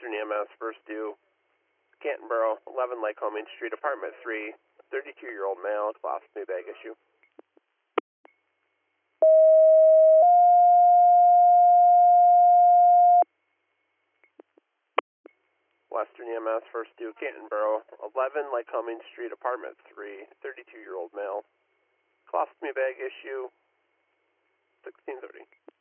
Western EMS, first due, Cantonboro, 11 Lycoming Street, apartment 3, 32-year-old male, class new bag issue. Western EMS, first due, Cantonboro, 11 Lycoming Street, apartment 3, 32-year-old male, class new bag issue, 1630.